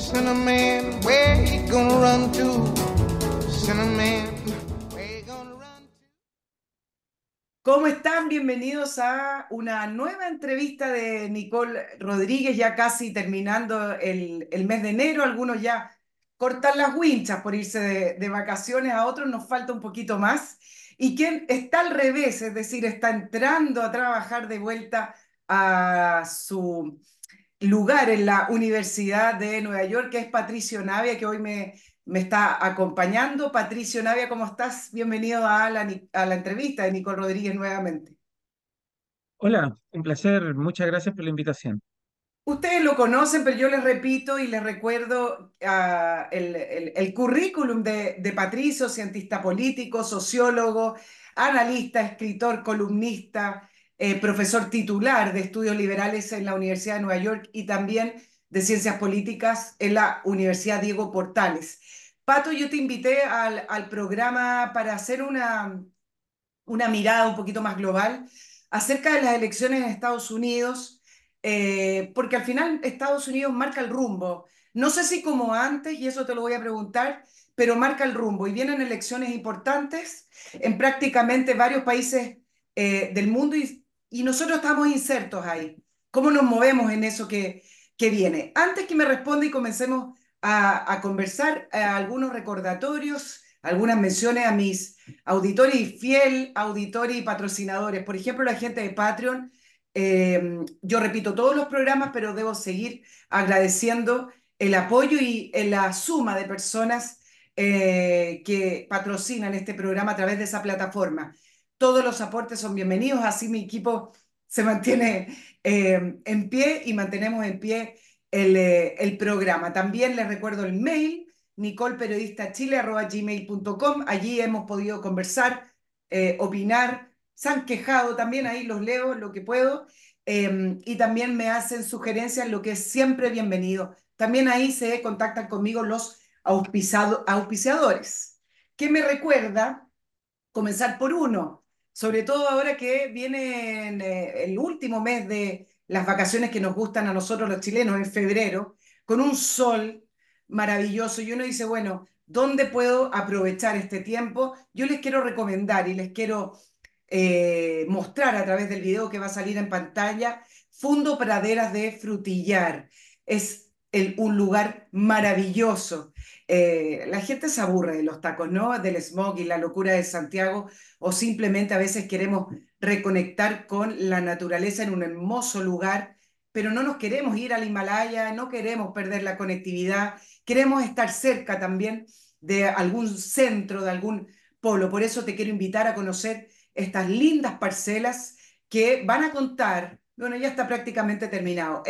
Cinnamon, where you gonna run to? Cinnamon, where you gonna run to? ¿Cómo están? Bienvenidos a una nueva entrevista de Nicole Rodríguez, ya casi terminando el mes de enero. Algunos ya cortan las winchas por irse de vacaciones, a otros nos falta un poquito más. Y quien está al revés, es decir, está entrando a trabajar de vuelta a su lugar en la Universidad de Nueva York, que es Patricio Navia, que hoy me está acompañando. Patricio Navia, ¿cómo estás? Bienvenido a la entrevista de Nicole Rodríguez nuevamente. Hola, un placer, muchas gracias por la invitación. Ustedes lo conocen, pero yo les repito y les recuerdo el currículum de Patricio: cientista político, sociólogo, analista, escritor, columnista, profesor titular de estudios liberales en la Universidad de Nueva York y también de ciencias políticas en la Universidad Diego Portales. Pato, yo te invité al programa para hacer una mirada un poquito más global acerca de las elecciones en Estados Unidos, porque al final Estados Unidos marca el rumbo. No sé si como antes, y eso te lo voy a preguntar, pero marca el rumbo y vienen elecciones importantes en prácticamente varios países del mundo y nosotros estamos insertos ahí. ¿Cómo nos movemos en eso que viene? Antes que me responda y comencemos a conversar, algunos recordatorios, algunas menciones a mis auditores y fiel auditores y patrocinadores. Por ejemplo, la gente de Patreon. Yo repito todos los programas, pero debo seguir agradeciendo el apoyo y la suma de personas que patrocinan este programa a través de esa plataforma. Todos los aportes son bienvenidos, así mi equipo se mantiene en pie y mantenemos en pie el programa. También les recuerdo el mail nicolperiodistachile@gmail.com. Allí hemos podido conversar, opinar, se han quejado, también ahí los leo lo que puedo, y también me hacen sugerencias, lo que es siempre bienvenido. También ahí se contactan conmigo los auspiciadores, que me recuerda comenzar por uno, sobre todo ahora que viene el último mes de las vacaciones que nos gustan a nosotros los chilenos, en febrero, con un sol maravilloso y uno dice, bueno, ¿dónde puedo aprovechar este tiempo? Yo les quiero recomendar y les quiero mostrar a través del video que va a salir en pantalla Fundo Praderas de Frutillar. Es un lugar maravilloso. La gente se aburre de los tacos, ¿no? Del smog y la locura de Santiago, o simplemente a veces queremos reconectar con la naturaleza en un hermoso lugar, pero no nos queremos ir al Himalaya, no queremos perder la conectividad, queremos estar cerca también de algún centro, de algún polo. Por eso te quiero invitar a conocer estas lindas parcelas que van a contar, bueno, ya está prácticamente terminado,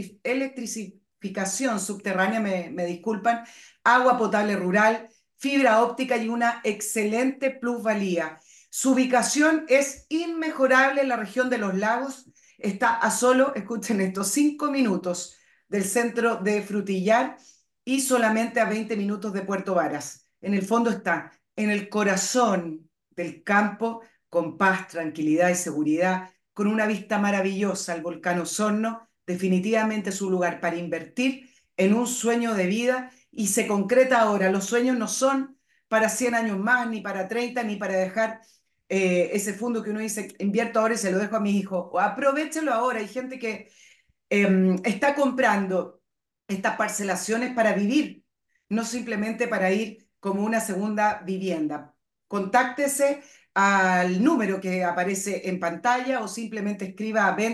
electrificación subterránea, me disculpan, agua potable rural, fibra óptica y una excelente plusvalía. Su ubicación es inmejorable en la región de los lagos. Está a solo, escuchen esto, 5 minutos del centro de Frutillar y solamente a 20 minutos de Puerto Varas. En el fondo está en el corazón del campo, con paz, tranquilidad y seguridad, con una vista maravillosa al volcán Osorno. Definitivamente es un lugar para invertir en un sueño de vida y se concreta ahora. Los sueños no son para 100 años más, ni para 30, ni para dejar ese fondo que uno dice, invierto ahora y se lo dejo a mis hijos. O aprovechelo ahora. Hay gente que está comprando estas parcelaciones para vivir, no simplemente para ir como una segunda vivienda. Contáctese al número que aparece en pantalla o simplemente escriba a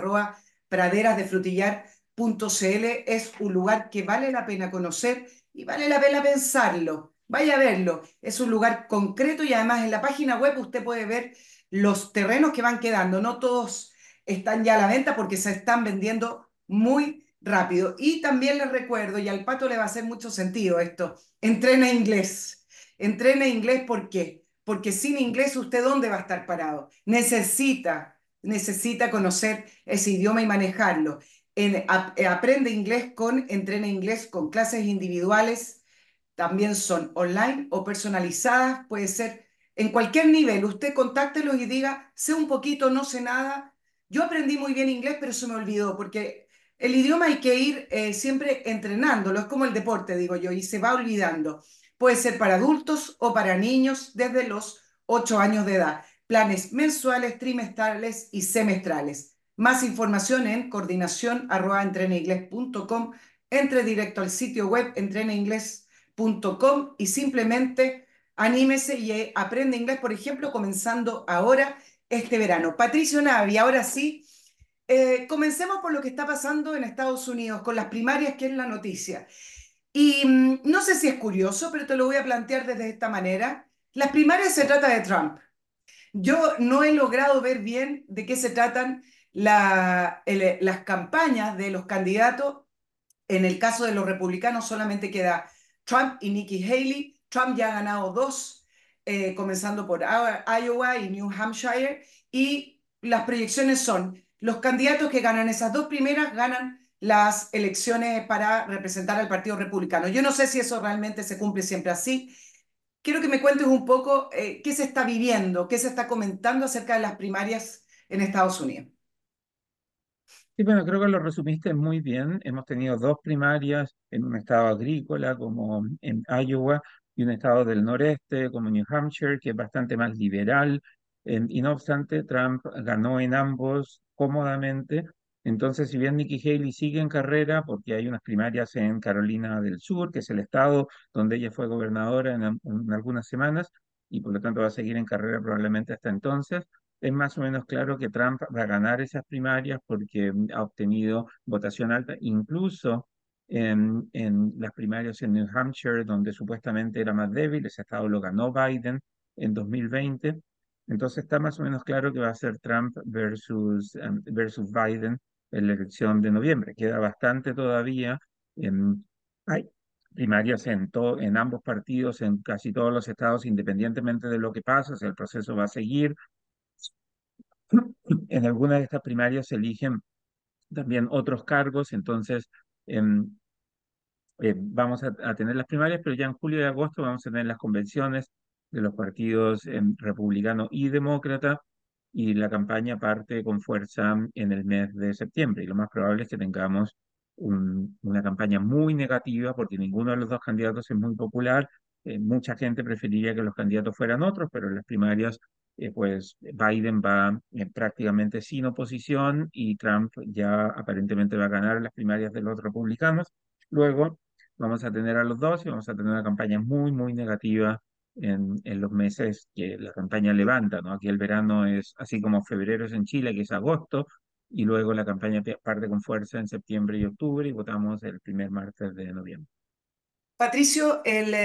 ventas@praderasdefrutillar.cl. Es un lugar que vale la pena conocer y vale la pena pensarlo. Vaya a verlo. Es un lugar concreto y además en la página web usted puede ver los terrenos que van quedando. No todos están ya a la venta porque se están vendiendo muy rápido. Y también les recuerdo, y al Pato le va a hacer mucho sentido esto, entrena inglés. Entrena inglés, ¿por qué? Porque sin inglés, ¿usted dónde va a estar parado? Necesita conocer ese idioma y manejarlo. Aprende inglés con Entrena Inglés, con clases individuales, también son online o personalizadas, puede ser en cualquier nivel. Usted contáctelos y diga, sé un poquito, no sé nada. Yo aprendí muy bien inglés, pero se me olvidó porque El idioma hay que ir siempre entrenándolo, es como el deporte, digo yo, y se va olvidando. Puede ser para adultos o para niños desde los 8 años de edad. Planes mensuales, trimestrales y semestrales. Más información en coordinación@entrenainglés.com. Entre directo al sitio web entrenainglés.com y simplemente anímese y aprende inglés, por ejemplo, comenzando ahora este verano. Patricio Navi, ahora sí. Comencemos por lo que está pasando en Estados Unidos con las primarias, que es la noticia. Y no sé si es curioso, pero te lo voy a plantear desde esta manera. Las primarias se trata de Trump. Yo no he logrado ver bien de qué se tratan las campañas de los candidatos. En el caso de los republicanos solamente queda Trump y Nikki Haley. Trump ya ha ganado dos, comenzando por Iowa y New Hampshire, y las proyecciones son, los candidatos que ganan esas dos primeras ganan las elecciones para representar al Partido Republicano. Yo no sé si eso realmente se cumple siempre así. Quiero que me cuentes un poco qué se está viviendo, qué se está comentando acerca de las primarias en Estados Unidos. Sí, bueno, creo que lo resumiste muy bien. Hemos tenido dos primarias en un estado agrícola como en Iowa y un estado del noreste como New Hampshire, que es bastante más liberal. Y no obstante, Trump ganó en ambos cómodamente. Entonces, si bien Nikki Haley sigue en carrera, porque hay unas primarias en Carolina del Sur, que es el estado donde ella fue gobernadora en algunas semanas, y por lo tanto va a seguir en carrera probablemente hasta entonces, es más o menos claro que Trump va a ganar esas primarias porque ha obtenido votación alta, incluso en las primarias en New Hampshire, donde supuestamente era más débil, ese estado lo ganó Biden en 2020. Entonces está más o menos claro que va a ser Trump versus Biden en la elección de noviembre. Queda bastante todavía. Hay primarias en ambos partidos, en casi todos los estados, independientemente de lo que pase, o sea, el proceso va a seguir. En algunas de estas primarias se eligen también otros cargos, entonces em, vamos a tener las primarias, pero ya en julio y agosto vamos a tener las convenciones de los partidos republicano y demócrata, y la campaña parte con fuerza en el mes de septiembre. Y lo más probable es que tengamos una campaña muy negativa porque ninguno de los dos candidatos es muy popular. Mucha gente preferiría que los candidatos fueran otros, pero en las primarias, pues Biden va prácticamente sin oposición y Trump ya aparentemente va a ganar las primarias de los republicanos. Luego vamos a tener a los dos y vamos a tener una campaña muy, muy negativa en los meses que la campaña levanta, ¿no? Aquí el verano es así como febrero es en Chile, que es agosto, y luego la campaña parte con fuerza en septiembre y octubre y votamos el primer martes de noviembre. Patricio,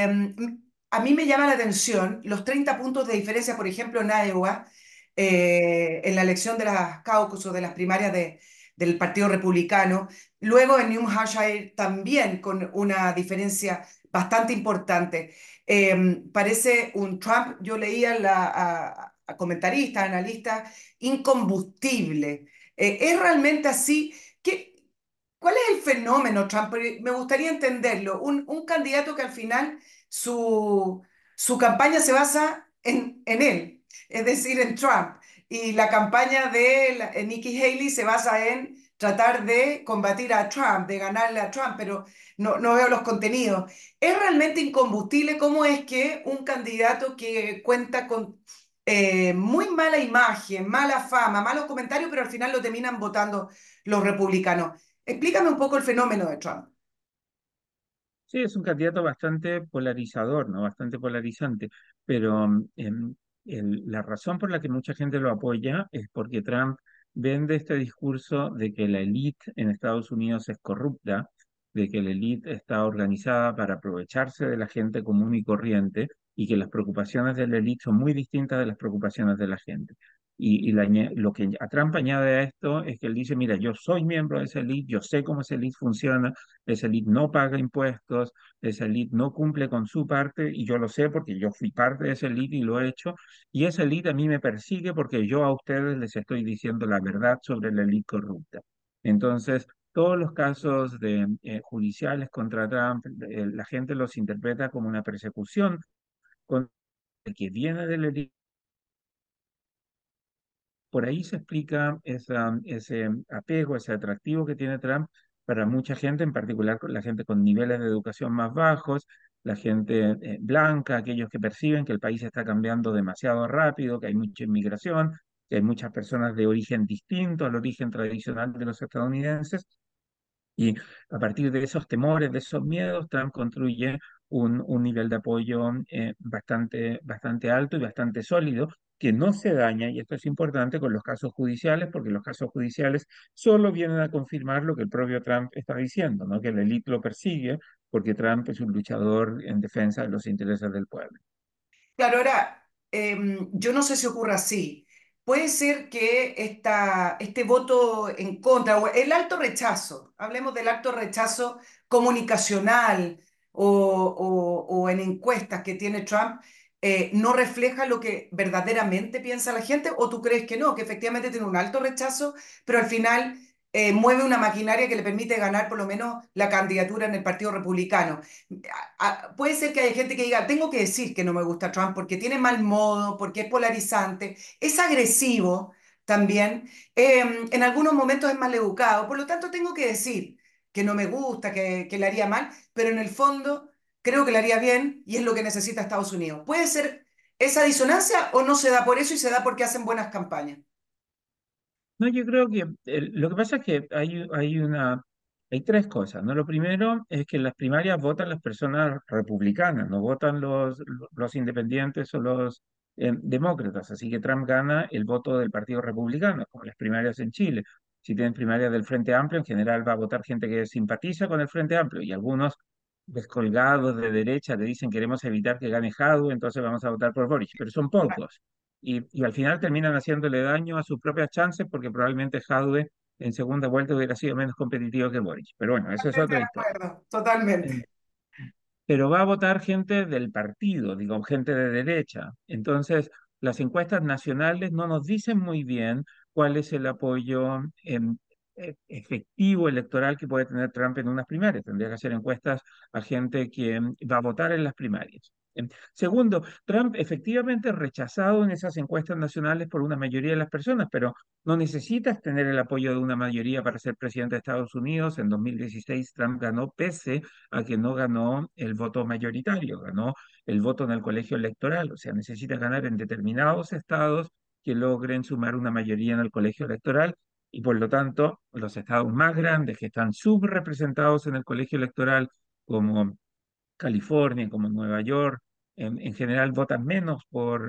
a mí me llama la atención los 30 puntos de diferencia, por ejemplo, en Iowa, en la elección de las caucus o de las primarias del Partido Republicano. Luego en New Hampshire también con una diferencia bastante importante. Parece un Trump, yo leía a comentaristas, analistas, incombustible. ¿Es realmente así? ¿Cuál es el fenómeno, Trump? Porque me gustaría entenderlo. Un candidato que al final su, su campaña se basa en él, es decir, en Trump. Y la campaña de Nikki Haley se basa en tratar de combatir a Trump, de ganarle a Trump, pero no veo los contenidos. ¿Es realmente incombustible? ¿Cómo es que un candidato que cuenta con muy mala imagen, mala fama, malos comentarios, pero al final lo terminan votando los republicanos? Explícame un poco el fenómeno de Trump. Sí, es un candidato bastante polarizador, ¿no? Bastante polarizante, pero la razón por la que mucha gente lo apoya es porque Trump vende este discurso de que la élite en Estados Unidos es corrupta, de que la élite está organizada para aprovecharse de la gente común y corriente y que las preocupaciones de la élite son muy distintas de las preocupaciones de la gente. Lo que a Trump añade a esto es que él dice, mira, yo soy miembro de esa élite, yo sé cómo esa élite funciona, esa élite no paga impuestos, esa élite no cumple con su parte y yo lo sé porque yo fui parte de esa élite y lo he hecho. Y esa élite a mí me persigue porque yo a ustedes les estoy diciendo la verdad sobre la élite corrupta. Entonces, todos los casos judiciales contra Trump, la gente los interpreta como una persecución contra el que viene de la élite por ahí se explica ese apego, ese atractivo que tiene Trump para mucha gente, en particular con la gente con niveles de educación más bajos, la gente blanca, aquellos que perciben que el país está cambiando demasiado rápido, que hay mucha inmigración, que hay muchas personas de origen distinto al origen tradicional de los estadounidenses. Y a partir de esos temores, de esos miedos, Trump construye un nivel de apoyo bastante alto y bastante sólido, que no se daña, y esto es importante, con los casos judiciales, porque los casos judiciales solo vienen a confirmar lo que el propio Trump está diciendo, ¿no? Que la élite lo persigue porque Trump es un luchador en defensa de los intereses del pueblo. Claro, ahora, yo no sé si ocurre así. Puede ser que este voto en contra, o el alto rechazo, hablemos del alto rechazo comunicacional o en encuestas que tiene Trump, no refleja lo que verdaderamente piensa la gente, o tú crees que no, que efectivamente tiene un alto rechazo, pero al final mueve una maquinaria que le permite ganar por lo menos la candidatura en el Partido Republicano. Puede ser que haya gente que diga, tengo que decir que no me gusta Trump porque tiene mal modo, porque es polarizante, es agresivo también, en algunos momentos es mal educado, por lo tanto tengo que decir que no me gusta, que le haría mal, pero en el fondo creo que le haría bien y es lo que necesita Estados Unidos. ¿Puede ser esa disonancia o no se da por eso y se da porque hacen buenas campañas? No, yo creo que lo que pasa es que hay tres cosas, ¿no? Lo primero es que en las primarias votan las personas republicanas, no votan los independientes o los demócratas, así que Trump gana el voto del Partido Republicano, como las primarias en Chile. Si tienen primarias del Frente Amplio, en general va a votar gente que simpatiza con el Frente Amplio y algunos descolgados de derecha le dicen queremos evitar que gane Jadwe, entonces vamos a votar por Boric, pero son pocos y al final terminan haciéndole daño a sus propias chances porque probablemente Jadwe en segunda vuelta hubiera sido menos competitivo que Boric. Pero bueno, eso es Totalmente otra de historia. acuerdo, Eh, totalmente. pero va a votar gente del partido, digo, gente de derecha. Entonces, las encuestas nacionales no nos dicen muy bien cuál es el apoyo efectivo electoral que puede tener Trump en unas primarias. Tendría que hacer encuestas a gente que va a votar en las primarias. Segundo, Trump efectivamente es rechazado en esas encuestas nacionales por una mayoría de las personas, pero no necesitas tener el apoyo de una mayoría para ser presidente de Estados Unidos. En 2016 Trump ganó pese a que no ganó el voto mayoritario, ganó el voto en el colegio electoral, o sea, necesita ganar en determinados estados que logren sumar una mayoría en el colegio electoral y por lo tanto los estados más grandes que están subrepresentados en el colegio electoral, como California, como Nueva York, en general votan menos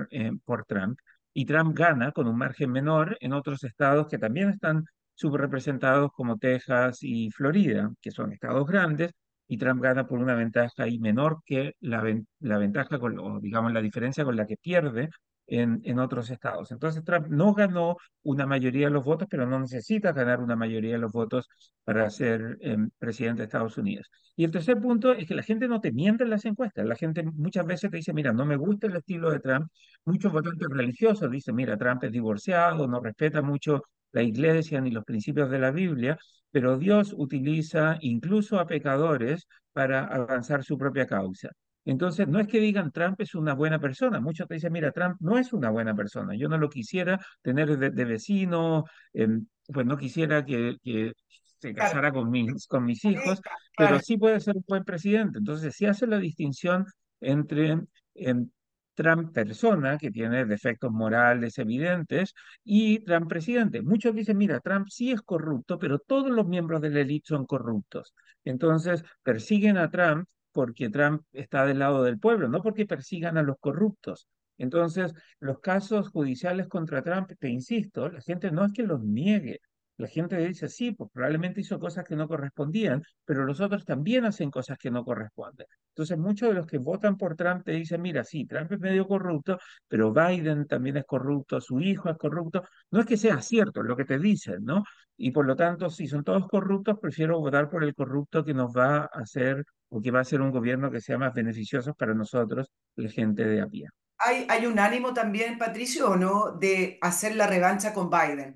por Trump, y Trump gana con un margen menor en otros estados que también están subrepresentados, como Texas y Florida, que son estados grandes, y Trump gana por una ventaja ahí menor que la ventaja, o digamos la diferencia con la que pierde en otros estados. Entonces Trump no ganó una mayoría de los votos, pero no necesita ganar una mayoría de los votos para ser presidente de Estados Unidos. Y el tercer punto es que la gente no te miente en las encuestas. La gente muchas veces te dice, mira, no me gusta el estilo de Trump. Muchos votantes religiosos dicen, mira, Trump es divorciado, no respeta mucho la iglesia ni los principios de la Biblia, pero Dios utiliza incluso a pecadores para avanzar su propia causa. Entonces, no es que digan Trump es una buena persona. Muchos te dicen, mira, Trump no es una buena persona. Yo no lo quisiera tener de vecino, pues no quisiera que se Claro, casara con mis hijos, pero claro. sí puede ser un buen presidente. Entonces, si hace la distinción entre em, Trump persona, que tiene defectos morales evidentes, y Trump presidente. Muchos dicen, mira, Trump sí es corrupto, pero todos los miembros de la élite son corruptos. Entonces, persiguen a Trump porque Trump está del lado del pueblo, no porque persigan a los corruptos. Entonces, los casos judiciales contra Trump, te insisto, la gente no es que los niegue, la gente dice, sí, pues probablemente hizo cosas que no correspondían, pero los otros también hacen cosas que no corresponden. Entonces, muchos de los que votan por Trump te dicen, mira, sí, Trump es medio corrupto, pero Biden también es corrupto, su hijo es corrupto. No es que sea cierto es lo que te dicen, ¿no? Y por lo tanto, si son todos corruptos, prefiero votar por el corrupto que nos va a hacer o que va a ser un gobierno que sea más beneficioso para nosotros, la gente de a pie. Hay un ánimo también, Patricio, ¿o no?, de hacer la revancha con Biden.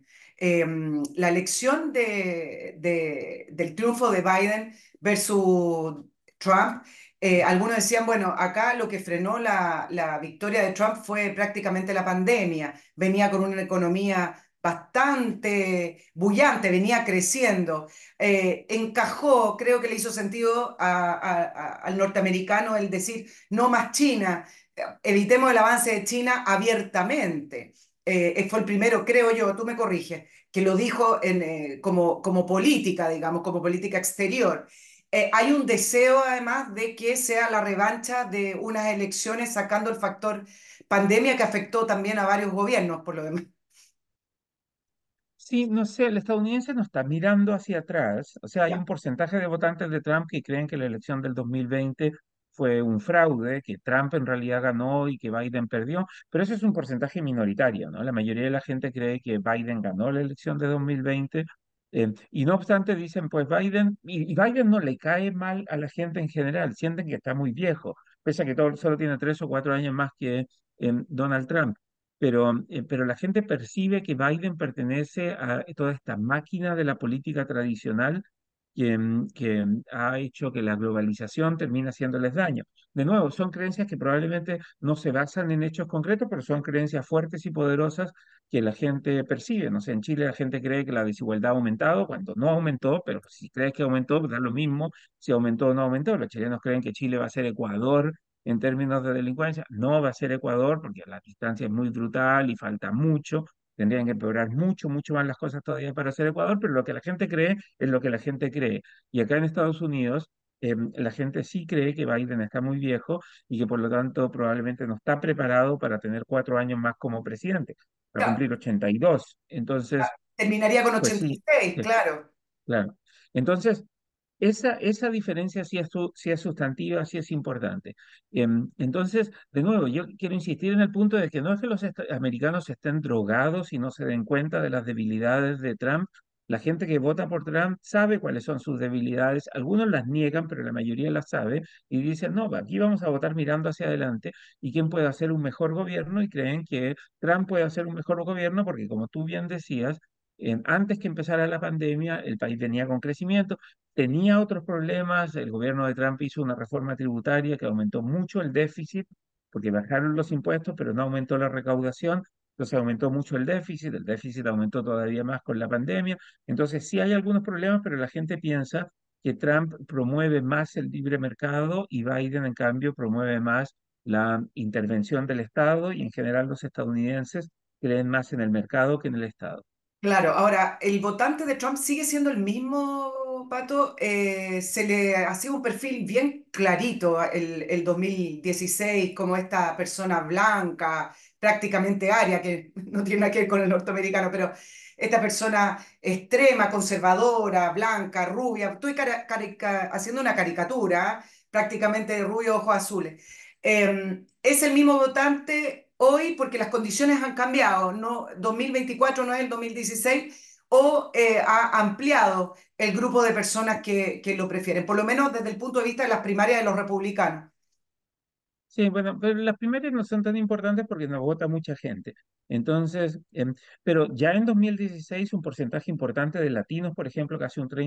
La elección del triunfo de Biden versus Trump, algunos decían, bueno, acá lo que frenó la victoria de Trump fue prácticamente la pandemia. Venía con una economía bastante bullante, venía creciendo. Encajó, creo que le hizo sentido al norteamericano el decir no más China, evitemos el avance de China abiertamente. Fue el primero, creo yo, tú me corriges, que lo dijo como política, digamos, como política exterior. Hay un deseo además de que sea la revancha de unas elecciones sacando el factor pandemia que afectó también a varios gobiernos, por lo demás. Sí, no sé, el estadounidense no está mirando hacia atrás. O sea, hay Ya, un porcentaje de votantes de Trump que creen que la elección del 2020 fue un fraude, que Trump en realidad ganó y que Biden perdió, pero eso es un porcentaje minoritario, ¿no? La mayoría de la gente cree que Biden ganó la elección de 2020, y no obstante dicen, pues Biden, y Biden no le cae mal a la gente en general, sienten que está muy viejo, pese a que solo tiene 3 o 4 años más que Donald Trump, pero la gente percibe que Biden pertenece a toda esta máquina de la política tradicional que ha hecho que la globalización termine haciéndoles daño. De nuevo, son creencias que probablemente no se basan en hechos concretos, pero son creencias fuertes y poderosas que la gente percibe. No sé, en Chile la gente cree que la desigualdad ha aumentado cuando no aumentó, pero si crees que aumentó, da lo mismo si aumentó o no aumentó. Los chilenos creen que Chile va a ser Ecuador en términos de delincuencia. No va a ser Ecuador porque la distancia es muy brutal y falta mucho. Tendrían que empeorar mucho, mucho más las cosas todavía para ser Ecuador, pero lo que la gente cree es lo que la gente cree. Y acá en Estados Unidos, la gente sí cree que Biden está muy viejo y que por lo tanto probablemente no está preparado para tener 4 años más como presidente, para claro, cumplir 82. Entonces, terminaría con pues sí, 86, sí, claro. claro. Entonces, esa diferencia sí es sustantiva, sí es importante. Entonces, de nuevo, yo quiero insistir en el punto de que no es que los americanos estén drogados y no se den cuenta de las debilidades de Trump. La gente que vota por Trump sabe cuáles son sus debilidades. Algunos las niegan, pero la mayoría las sabe y dicen, no, aquí vamos a votar mirando hacia adelante y quién puede hacer un mejor gobierno y creen que Trump puede hacer un mejor gobierno porque, como tú bien decías, antes que empezara la pandemia, el país venía con crecimiento, tenía otros problemas. El gobierno de Trump hizo una reforma tributaria que aumentó mucho el déficit, porque bajaron los impuestos, pero no aumentó la recaudación. Entonces aumentó mucho el déficit aumentó todavía más con la pandemia. Entonces sí hay algunos problemas, pero la gente piensa que Trump promueve más el libre mercado y Biden, en cambio, promueve más la intervención del Estado y en general los estadounidenses creen más en el mercado que en el Estado. Claro, ahora, el votante de Trump sigue siendo el mismo, Pato. Se le hacía un perfil bien clarito el 2016 como esta persona blanca, prácticamente aria, que no tiene nada que ver con el norteamericano, pero esta persona extrema, conservadora, blanca, rubia. Estoy haciendo una caricatura, prácticamente de rubio, ojos azules. Es el mismo votante hoy porque las condiciones han cambiado, no, 2024 no es el 2016, o ha ampliado el grupo de personas que lo prefieren, por lo menos desde el punto de vista de las primarias de los republicanos. Sí, bueno, pero las primarias no son tan importantes porque no vota mucha gente. Entonces, pero ya en 2016 un porcentaje importante de latinos, por ejemplo, casi un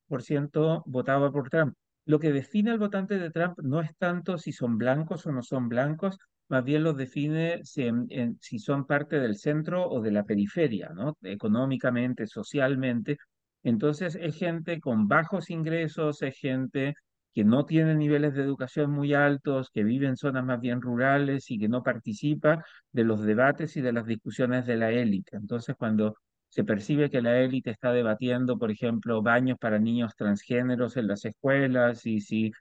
30% votaba por Trump. Lo que define al votante de Trump no es tanto si son blancos o no son blancos, más bien los define si son parte del centro o de la periferia, ¿no? Económicamente, socialmente. Entonces, es gente con bajos ingresos, es gente que no tiene niveles de educación muy altos, que vive en zonas más bien rurales y que no participa de los debates y de las discusiones de la élite. Entonces, cuando se percibe que la élite está debatiendo, por ejemplo, baños para niños transgéneros en las escuelas y si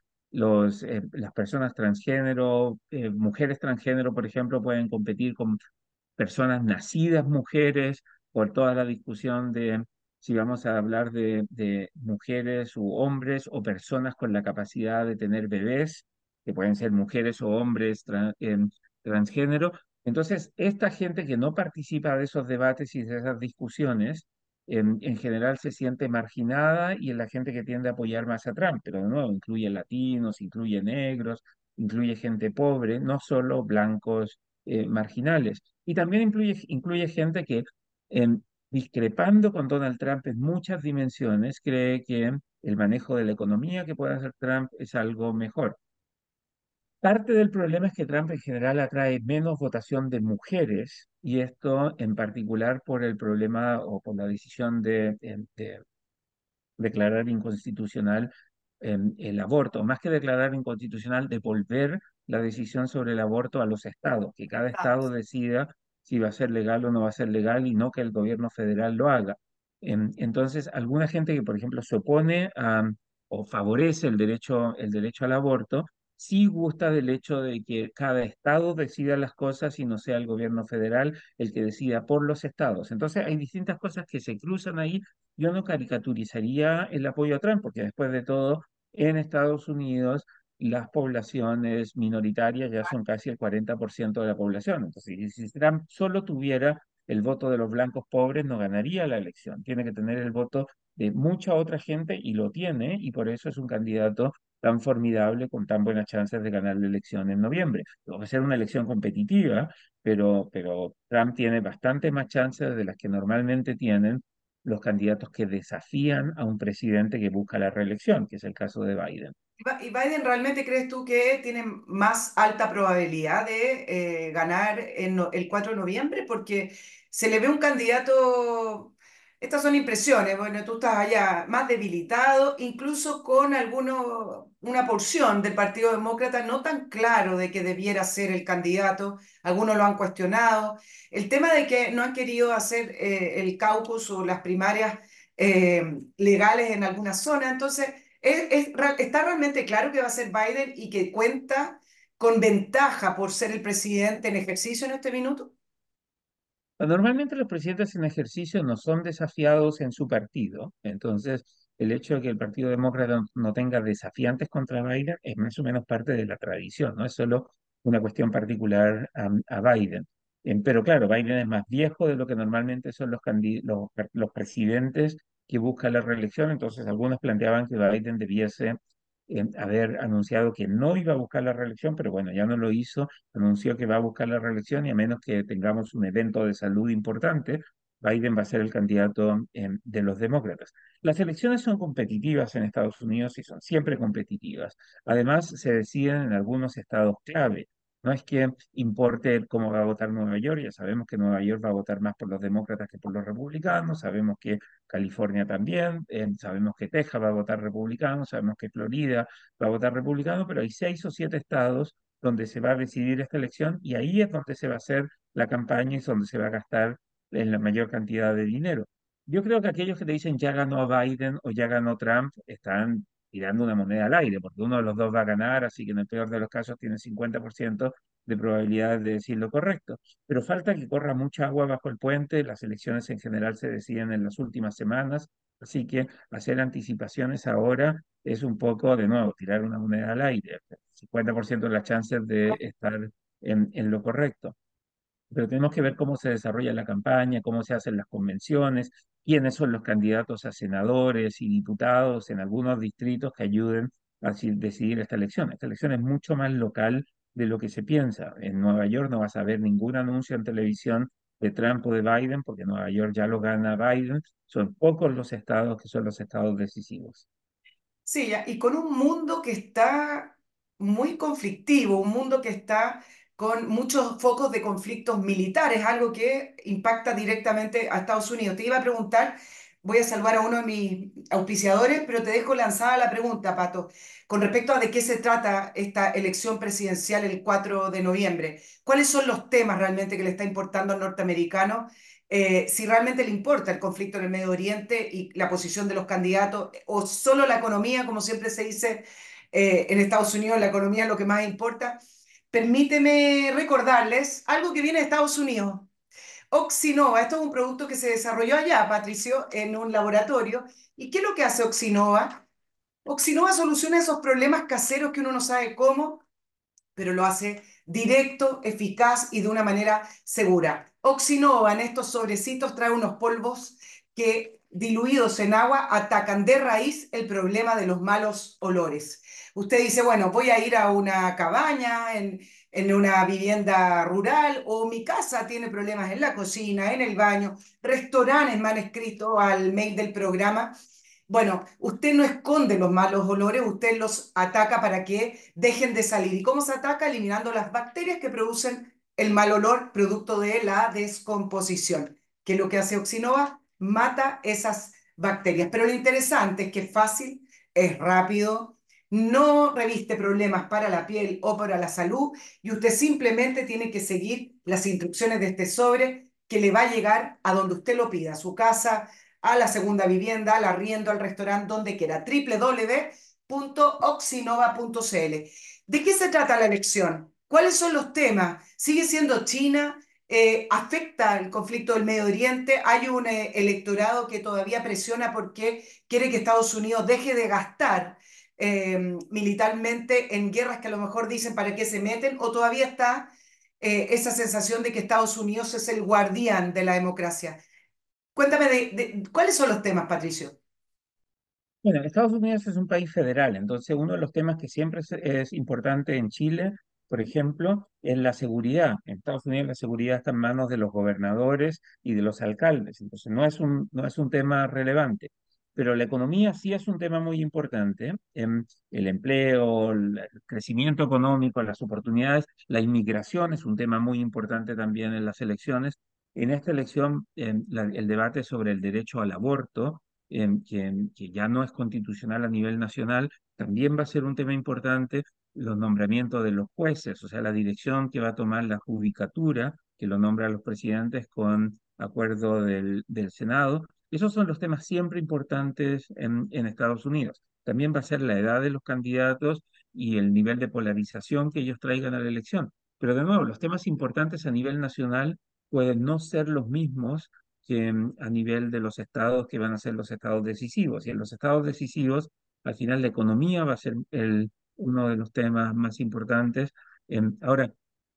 las personas transgénero, mujeres transgénero, por ejemplo, pueden competir con personas nacidas mujeres, por toda la discusión de si vamos a hablar de mujeres u hombres o personas con la capacidad de tener bebés, que pueden ser mujeres o hombres transgénero. Entonces, esta gente que no participa de esos debates y de esas discusiones, en general se siente marginada y es la gente que tiende a apoyar más a Trump, pero de nuevo, incluye latinos, incluye negros, incluye gente pobre, no solo blancos marginales. Y también incluye gente que, em, discrepando con Donald Trump en muchas dimensiones, cree que el manejo de la economía que puede hacer Trump es algo mejor. Parte del problema es que Trump en general atrae menos votación de mujeres y esto en particular por el problema o por la decisión de declarar inconstitucional el aborto, más que declarar inconstitucional, devolver la decisión sobre el aborto a los estados, que cada estado decida si va a ser legal o no va a ser legal y no que el gobierno federal lo haga. Entonces, alguna gente que, por ejemplo, se opone o favorece el derecho al aborto, sí gusta del hecho de que cada estado decida las cosas y no sea el gobierno federal el que decida por los estados. Entonces, hay distintas cosas que se cruzan ahí. Yo no caricaturizaría el apoyo a Trump, porque después de todo, en Estados Unidos las poblaciones minoritarias ya son casi el 40% de la población. Entonces, si Trump solo tuviera el voto de los blancos pobres, no ganaría la elección. Tiene que tener el voto de mucha otra gente y lo tiene, y por eso es un candidato tan formidable con tan buenas chances de ganar la elección en noviembre. Va a ser una elección competitiva, pero Trump tiene bastante más chances de las que normalmente tienen los candidatos que desafían a un presidente que busca la reelección, que es el caso de Biden. ¿Y Biden realmente crees tú que tiene más alta probabilidad de ganar el 4 de noviembre? Porque se le ve un candidato, estas son impresiones, bueno, tú estás allá más debilitado, incluso con una porción del Partido Demócrata no tan claro de que debiera ser el candidato, algunos lo han cuestionado. El tema de que no han querido hacer el caucus o las primarias legales en alguna zona, entonces... ¿Está realmente claro que va a ser Biden y que cuenta con ventaja por ser el presidente en ejercicio en este minuto? Normalmente los presidentes en ejercicio no son desafiados en su partido, entonces el hecho de que el Partido Demócrata no tenga desafiantes contra Biden es más o menos parte de la tradición, no es solo una cuestión particular a Biden. Pero claro, Biden es más viejo de lo que normalmente son los presidentes que buscan la reelección, entonces algunos planteaban que Biden debiese haber anunciado que no iba a buscar la reelección, pero bueno, ya no lo hizo, anunció que va a buscar la reelección y a menos que tengamos un evento de salud importante, Biden va a ser el candidato de los demócratas. Las elecciones son competitivas en Estados Unidos y son siempre competitivas. Además, se deciden en algunos estados clave. No es que importe cómo va a votar Nueva York, ya sabemos que Nueva York va a votar más por los demócratas que por los republicanos, sabemos que California también, sabemos que Texas va a votar republicano, sabemos que Florida va a votar republicano, pero hay 6 o 7 estados donde se va a decidir esta elección y ahí es donde se va a hacer la campaña y es donde se va a gastar en la mayor cantidad de dinero. Yo creo que aquellos que te dicen ya ganó Biden o ya ganó Trump están tirando una moneda al aire, porque uno de los dos va a ganar, así que en el peor de los casos tiene 50% de probabilidades de decir lo correcto. Pero falta que corra mucha agua bajo el puente, las elecciones en general se deciden en las últimas semanas, así que hacer anticipaciones ahora es un poco, de nuevo, tirar una moneda al aire. 50% de las chances de estar en lo correcto. Pero tenemos que ver cómo se desarrolla la campaña, cómo se hacen las convenciones, quiénes son los candidatos a senadores y diputados en algunos distritos que ayuden a decidir esta elección. Esta elección es mucho más local de lo que se piensa. En Nueva York no vas a ver ningún anuncio en televisión de Trump o de Biden, porque Nueva York ya lo gana Biden. Son pocos los estados que son los estados decisivos. Sí, y con un mundo que está muy conflictivo, un mundo que está con muchos focos de conflictos militares, algo que impacta directamente a Estados Unidos. Te iba a preguntar, voy a salvar a uno de mis auspiciadores, pero te dejo lanzada la pregunta, Pato, con respecto a de qué se trata esta elección presidencial el 4 de noviembre. ¿Cuáles son los temas realmente que le está importando al norteamericano? Si realmente le importa el conflicto en el Medio Oriente y la posición de los candidatos, o solo la economía, como siempre se dice en Estados Unidos, la economía es lo que más importa. Permíteme recordarles algo que viene de Estados Unidos. Oxinova, esto es un producto que se desarrolló allá, Patricio, en un laboratorio. ¿Y qué es lo que hace Oxinova? Oxinova soluciona esos problemas caseros que uno no sabe cómo, pero lo hace directo, eficaz y de una manera segura. Oxinova en estos sobrecitos trae unos polvos que diluidos en agua atacan de raíz el problema de los malos olores. Usted dice, bueno, voy a ir a una cabaña, en una vivienda rural o mi casa tiene problemas en la cocina, en el baño, restaurantes me han escrito al mail del programa Bueno, usted no esconde los malos olores, usted los ataca para que dejen de salir. ¿Y cómo se ataca? Eliminando las bacterias que producen el mal olor producto de la descomposición, que lo que hace Oxinova, mata esas bacterias. Pero lo interesante es que es fácil, es rápido, no reviste problemas para la piel o para la salud y usted simplemente tiene que seguir las instrucciones de este sobre que le va a llegar a donde usted lo pida, a su casa, a la segunda vivienda, al arriendo, al restaurante, donde quiera. www.oxinova.cl. ¿De qué se trata la elección? ¿Cuáles son los temas? ¿Sigue siendo China? ¿Afecta el conflicto del Medio Oriente? ¿Hay un electorado que todavía presiona porque quiere que Estados Unidos deje de gastar militarmente en guerras que a lo mejor dicen para qué se meten? ¿O todavía está esa sensación de que Estados Unidos es el guardián de la democracia? Cuéntame cuáles son los temas, Patricio. Bueno, Estados Unidos es un país federal, entonces uno de los temas que siempre es importante en Chile, por ejemplo, es la seguridad. En Estados Unidos la seguridad está en manos de los gobernadores y de los alcaldes, entonces no es un tema relevante. Pero la economía sí es un tema muy importante. El empleo, el crecimiento económico, las oportunidades, la inmigración es un tema muy importante también en las elecciones. En esta elección, el debate sobre el derecho al aborto que ya no es constitucional a nivel nacional, también va a ser un tema importante los nombramientos de los jueces, o sea, la dirección que va a tomar la judicatura, que lo nombra los presidentes con acuerdo del Senado. Esos son los temas siempre importantes en Estados Unidos. También va a ser la edad de los candidatos y el nivel de polarización que ellos traigan a la elección. Pero de nuevo, los temas importantes a nivel nacional pueden no ser los mismos que a nivel de los estados que van a ser los estados decisivos. Y en los estados decisivos, al final la economía va a ser uno de los temas más importantes. Ahora,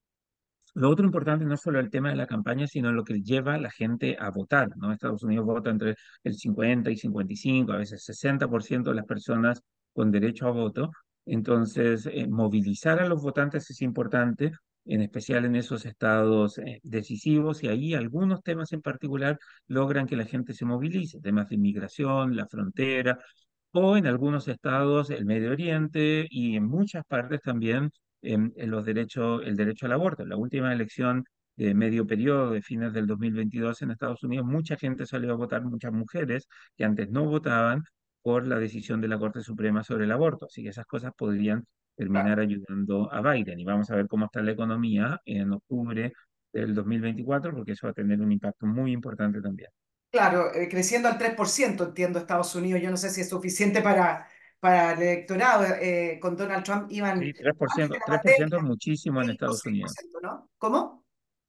lo otro importante no es solo el tema de la campaña, sino lo que lleva a la gente a votar, ¿no? Estados Unidos vota entre el 50 y 55, a veces 60% de las personas con derecho a voto. Entonces, movilizar a los votantes es importante, en especial en esos estados decisivos, y ahí algunos temas en particular logran que la gente se movilice, temas de inmigración, la frontera, o en algunos estados el Medio Oriente y en muchas partes también en el derecho al aborto. En la última elección de medio periodo de fines del 2022 en Estados Unidos, mucha gente salió a votar, muchas mujeres que antes no votaban por la decisión de la Corte Suprema sobre el aborto. Así que esas cosas podrían terminar ayudando a Biden. Y vamos a ver cómo está la economía en octubre del 2024, porque eso va a tener un impacto muy importante también. Claro, creciendo al 3%, entiendo, Estados Unidos. Yo no sé si es suficiente para el electorado. Con Donald Trump iban Sí, tres por antes de ciento la tres por ciento es pandemia, muchísimo en 5 o Estados seis por Unidos. ciento, ¿no? ¿Cómo?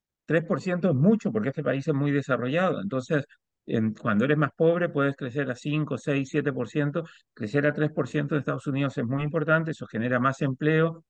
3% es mucho porque este país es muy desarrollado. Entonces, cuando eres más pobre puedes crecer a 5, 6, 7%. Crecer a 3% de Estados Unidos es muy importante, eso genera más empleo.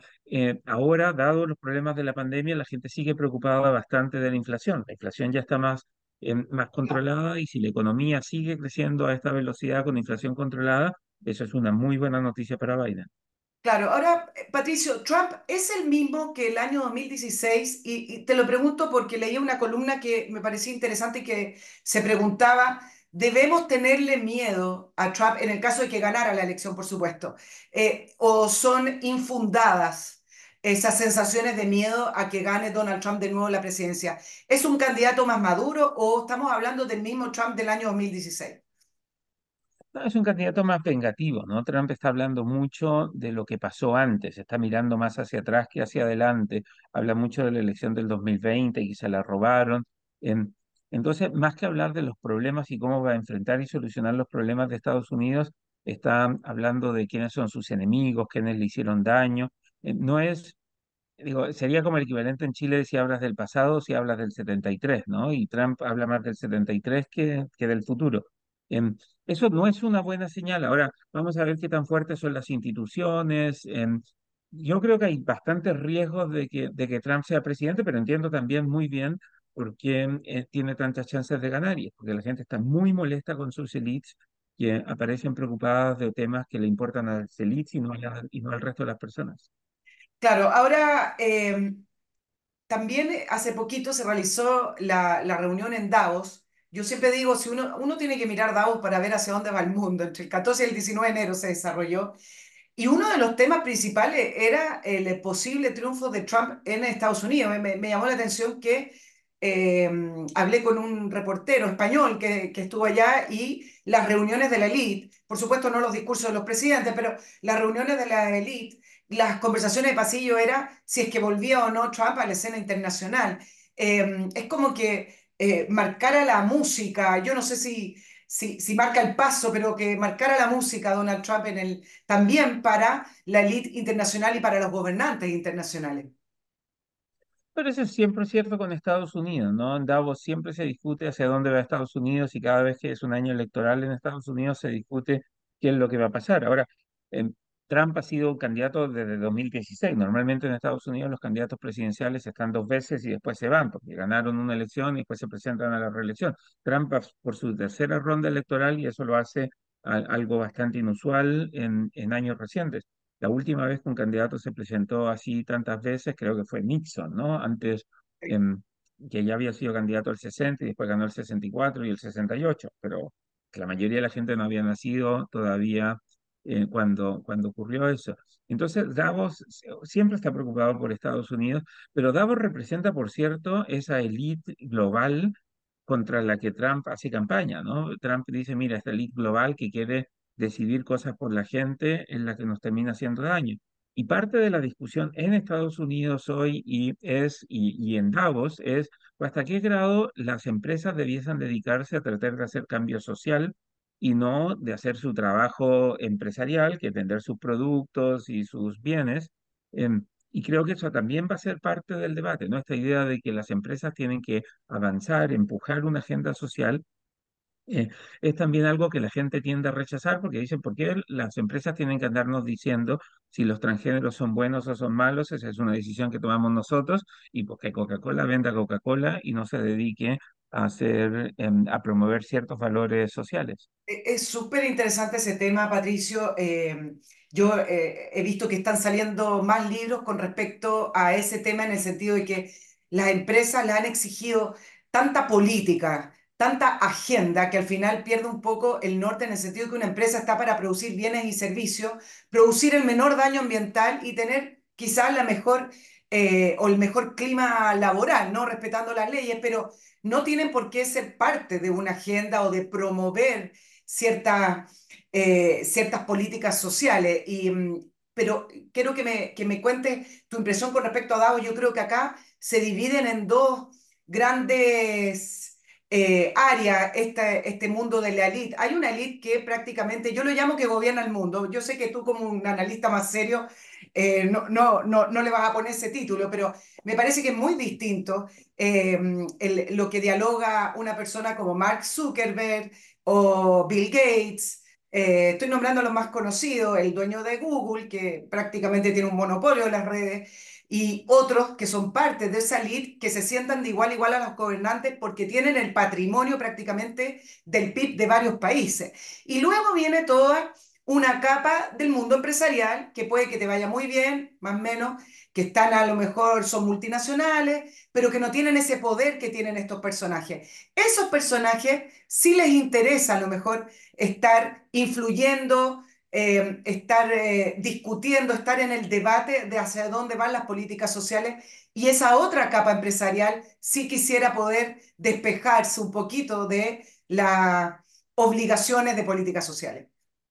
Ahora, dado los problemas de la pandemia, la gente sigue preocupada bastante de la inflación. La inflación ya está más controlada y si la economía sigue creciendo a esta velocidad con inflación controlada, eso es una muy buena noticia para Biden. Claro, ahora, Patricio, Trump es el mismo que el año 2016 y te lo pregunto porque leí una columna que me parecía interesante y que se preguntaba, ¿debemos tenerle miedo a Trump en el caso de que ganara la elección, por supuesto? ¿O son infundadas esas sensaciones de miedo a que gane Donald Trump de nuevo la presidencia? ¿Es un candidato más maduro o estamos hablando del mismo Trump del año 2016? No, es un candidato más vengativo, ¿no? Trump está hablando mucho de lo que pasó antes, está mirando más hacia atrás que hacia adelante, habla mucho de la elección del 2020 y que se la robaron. Em, entonces, más que hablar de los problemas y cómo va a enfrentar y solucionar los problemas de Estados Unidos, está hablando de quiénes son sus enemigos, quiénes le hicieron daño. No es Digo, sería como el equivalente en Chile si hablas del pasado, si hablas del 73, ¿no? Y Trump habla más del 73 que del futuro. Em, Eso no es una buena señal. Ahora, vamos a ver qué tan fuertes son las instituciones. Yo creo que hay bastantes riesgos de que Trump sea presidente, pero entiendo también muy bien por qué tiene tantas chances de ganar. Y es porque la gente está muy molesta con sus elites que aparecen preocupadas de temas que le importan a las elites y no al resto de las personas. Claro, ahora también hace poquito se realizó la reunión en Davos Yo siempre digo, si uno tiene que mirar Davos para ver hacia dónde va el mundo. Entre el 14 y el 19 de enero se desarrolló. Y uno de los temas principales era el posible triunfo de Trump en Estados Unidos. Me llamó la atención que eh, hablé con un reportero español que estuvo allá y las reuniones de la élite, por supuesto no los discursos de los presidentes, pero las reuniones de la élite, las conversaciones de pasillo era si es que volvía o no Trump a la escena internacional. Es como que marcara la música, yo no sé si marca el paso, pero que marcara la música Donald Trump también para la élite internacional y para los gobernantes internacionales. Pero eso es siempre cierto con Estados Unidos, ¿no? En Davos siempre se discute hacia dónde va Estados Unidos y cada vez que es un año electoral en Estados Unidos se discute qué es lo que va a pasar. Ahora, em, Trump ha sido candidato desde 2016. Normalmente en Estados Unidos los candidatos presidenciales están dos veces y después se van porque ganaron una elección y después se presentan a la reelección. Trump va por su tercera ronda electoral y eso lo hace algo bastante inusual en años recientes. La última vez que un candidato se presentó así tantas veces, creo que fue Nixon, ¿no? Antes, em, que ya había sido candidato al 60 y después ganó el 64 y el 68, pero que la mayoría de la gente no había nacido todavía cuando ocurrió eso. Entonces, Davos siempre está preocupado por Estados Unidos, pero Davos representa, por cierto, esa élite global contra la que Trump hace campaña, ¿no? Trump dice, mira, esta élite global que quiere decidir cosas por la gente es la que nos termina haciendo daño. Y parte de la discusión en Estados Unidos hoy y en Davos es hasta qué grado las empresas debiesen dedicarse a tratar de hacer cambio social y no de hacer su trabajo empresarial, que es vender sus productos y sus bienes. Y creo que eso también va a ser parte del debate, ¿no? Esta idea de que las empresas tienen que avanzar, empujar una agenda social es también algo que la gente tiende a rechazar porque dicen, ¿por qué las empresas tienen que andarnos diciendo si los transgéneros son buenos o son malos? Esa es una decisión que tomamos nosotros y porque Coca-Cola venda Coca-Cola y no se dedique a hacer, a promover ciertos valores sociales. Es súper interesante ese tema, Patricio. Yo he visto que están saliendo más libros con respecto a ese tema en el sentido de que las empresas le han exigido tanta política, tanta agenda, que al final pierde un poco el norte en el sentido de que una empresa está para producir bienes y servicios, producir el menor daño ambiental y tener quizás la mejor o el mejor clima laboral, ¿no? Respetando las leyes, pero no tienen por qué ser parte de una agenda o de promover ciertas políticas sociales. Pero quiero que me cuentes tu impresión con respecto a DAO. Yo creo que acá se dividen en dos grandes áreas este mundo de la élite. Hay una élite que prácticamente, yo lo llamo que gobierna el mundo. Yo sé que tú como un analista más serio no le vas a poner ese título, pero me parece que es muy distinto lo que dialoga una persona como Mark Zuckerberg, o Bill Gates. Estoy nombrando a los más conocidos, el dueño de Google, que prácticamente tiene un monopolio de las redes, y otros que son parte de esa elite que se sientan de igual a igual a los gobernantes porque tienen el patrimonio prácticamente del PIB de varios países. Y luego viene toda una capa del mundo empresarial que puede que te vaya muy bien, más o menos, que están a lo mejor, son multinacionales, pero que no tienen ese poder que tienen estos personajes. Esos personajes sí les interesa a lo mejor estar influyendo, estar discutiendo, estar en el debate de hacia dónde van las políticas sociales y esa otra capa empresarial sí quisiera poder despejarse un poquito de las obligaciones de políticas sociales.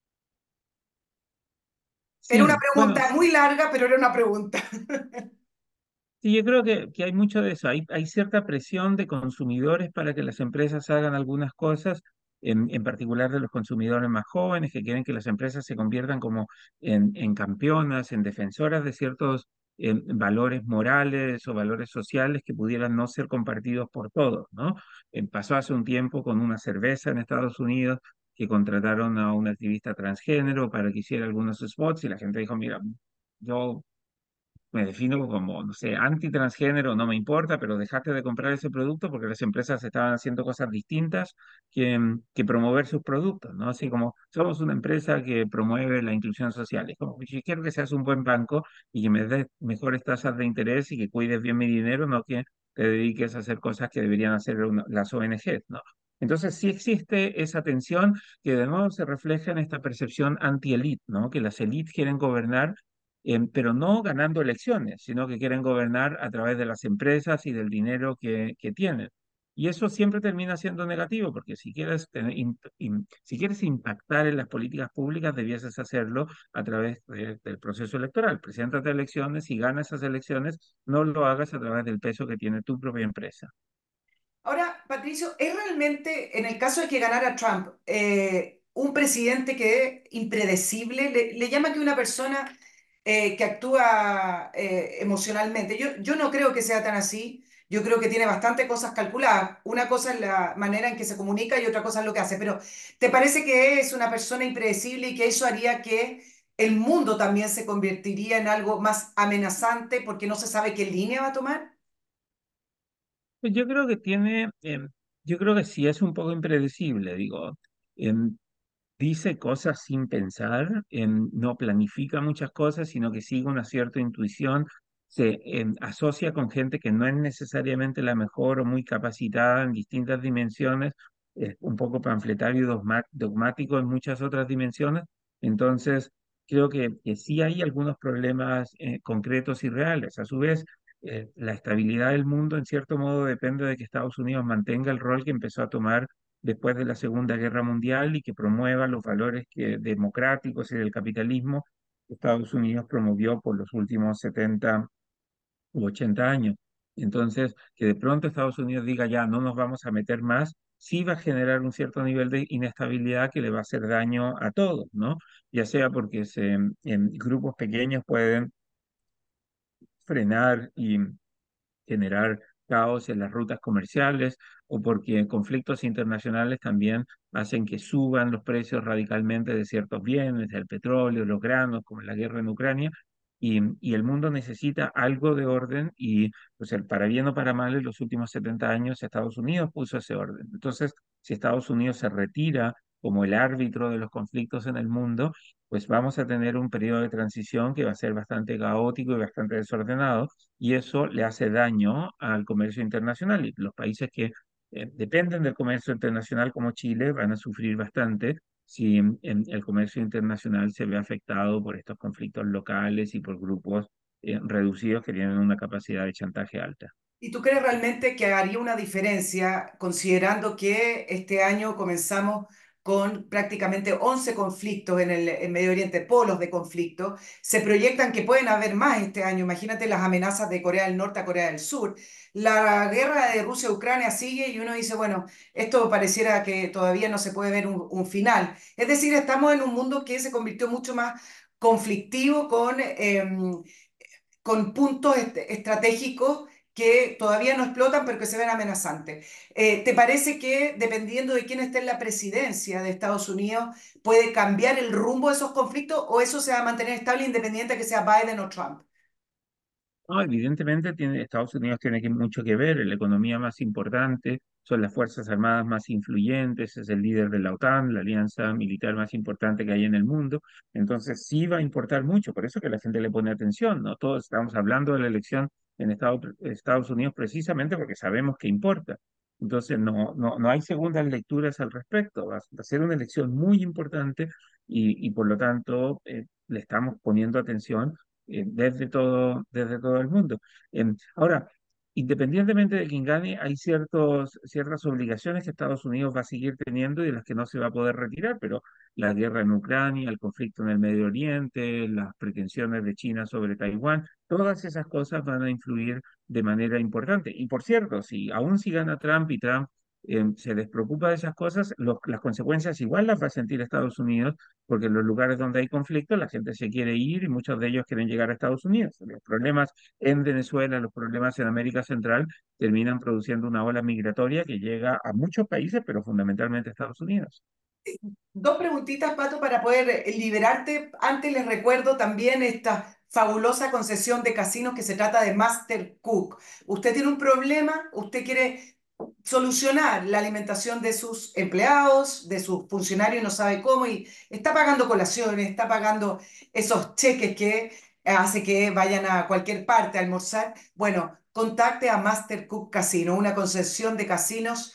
Era una Sí, bueno, pregunta muy larga, pero era una pregunta. sí, yo creo que hay mucho de eso. Hay cierta presión de consumidores para que las empresas hagan algunas cosas, en particular de los consumidores más jóvenes que quieren que las empresas se conviertan como en campeonas, en defensoras de ciertos valores morales o valores sociales que pudieran no ser compartidos por todos, ¿no? Pasó hace un tiempo con una cerveza en Estados Unidos que contrataron a un activista transgénero para que hiciera algunos spots y la gente dijo, mira, yo me defino como, no sé, antitransgénero, no me importa, pero dejaste de comprar ese producto porque las empresas estaban haciendo cosas distintas que promover sus productos, ¿no? Así como somos una empresa que promueve la inclusión social. Es como, yo quiero que seas un buen banco y que me des mejores tasas de interés y que cuides bien mi dinero, no que te dediques a hacer cosas que deberían hacer las ONGs, ¿no? Entonces sí existe esa tensión que de nuevo se refleja en esta percepción anti-elite, ¿no? Que las élites quieren gobernar, pero no ganando elecciones, sino que quieren gobernar a través de las empresas y del dinero que tienen. Y eso siempre termina siendo negativo, porque si quieres, si quieres impactar en las políticas públicas, debieses hacerlo a través del proceso electoral. Preséntate a elecciones y ganas esas elecciones, no lo hagas a través del peso que tiene tu propia empresa. Ahora, Patricio, ¿es realmente, en el caso de que ganara Trump, un presidente que es impredecible? Le llama que una persona que actúa emocionalmente. Yo no creo que sea tan así. Yo creo que tiene bastante cosas calculadas. Una cosa es la manera en que se comunica y otra cosa es lo que hace. Pero ¿te parece que es una persona impredecible y que eso haría que el mundo también se convertiría en algo más amenazante porque no se sabe qué línea va a tomar? Pues yo creo que yo creo que sí es un poco impredecible, digo. em, Dice cosas sin pensar, no planifica muchas cosas, sino que sigue una cierta intuición, se asocia con gente que no es necesariamente la mejor o muy capacitada en distintas dimensiones, es un poco panfletario y dogmático en muchas otras dimensiones. Entonces, creo que sí hay algunos problemas concretos y reales. A su vez, la estabilidad del mundo, en cierto modo, depende de que Estados Unidos mantenga el rol que empezó a tomar después de la Segunda Guerra Mundial y que promueva los valores democráticos y del capitalismo que Estados Unidos promovió por los últimos 70 u 80 años. Entonces, que de pronto Estados Unidos diga ya, no nos vamos a meter más, sí va a generar un cierto nivel de inestabilidad que le va a hacer daño a todos, ¿no? Ya sea porque en grupos pequeños pueden frenar y generar caos en las rutas comerciales o porque conflictos internacionales también hacen que suban los precios radicalmente de ciertos bienes, del petróleo, los granos, como la guerra en Ucrania. Y el mundo necesita algo de orden y, pues, para bien o para mal, en los últimos 70 años Estados Unidos puso ese orden. Entonces, si Estados Unidos se retira como el árbitro de los conflictos en el mundo, pues vamos a tener un periodo de transición que va a ser bastante caótico y bastante desordenado y eso le hace daño al comercio internacional. Y los países que dependen del comercio internacional, como Chile, van a sufrir bastante si el comercio internacional se ve afectado por estos conflictos locales y por grupos reducidos que tienen una capacidad de chantaje alta. ¿Y tú crees realmente que haría una diferencia considerando que este año comenzamos con prácticamente 11 conflictos en Medio Oriente, polos de conflicto? Se proyectan que pueden haber más este año. Imagínate las amenazas de Corea del Norte a Corea del Sur. La guerra de Rusia-Ucrania sigue y uno dice, bueno, esto pareciera que todavía no se puede ver un final. Es decir, estamos en un mundo que se convirtió mucho más conflictivo con puntos estratégicos que todavía no explotan, pero que se ven amenazantes. ¿Te parece que dependiendo de quién esté en la presidencia de Estados Unidos, puede cambiar el rumbo de esos conflictos o eso se va a mantener estable independiente de que sea Biden o Trump? No, evidentemente Estados Unidos tiene mucho que ver, es la economía más importante, son las fuerzas armadas más influyentes, es el líder de la OTAN, la alianza militar más importante que hay en el mundo, entonces sí va a importar mucho, por eso que la gente le pone atención, ¿no? Todos estamos hablando de la elección en Estados Unidos precisamente porque sabemos que importa. Entonces no hay segundas lecturas al respecto, va a ser una elección muy importante y por lo tanto le estamos poniendo atención desde todo el mundo. Ahora, independientemente de quién gane, hay ciertas obligaciones que Estados Unidos va a seguir teniendo y de las que no se va a poder retirar, pero la guerra en Ucrania, el conflicto en el Medio Oriente, las pretensiones de China sobre Taiwán, todas esas cosas van a influir de manera importante. Y por cierto, aún si gana Trump y Trump se despreocupa de esas cosas, las consecuencias igual las va a sentir Estados Unidos porque en los lugares donde hay conflicto la gente se quiere ir y muchos de ellos quieren llegar a Estados Unidos. Los problemas en Venezuela, los problemas en América Central terminan produciendo una ola migratoria que llega a muchos países, pero fundamentalmente a Estados Unidos. Dos preguntitas, Pato, para poder liberarte. Antes les recuerdo también esta fabulosa concesión de casinos que se trata de Master Cook. Usted tiene un problema, usted quiere solucionar la alimentación de sus empleados, de sus funcionarios, no sabe cómo, y está pagando colaciones, está pagando esos cheques que hace que vayan a cualquier parte a almorzar. Bueno, contacte a Master Cook Casino, una concesión de casinos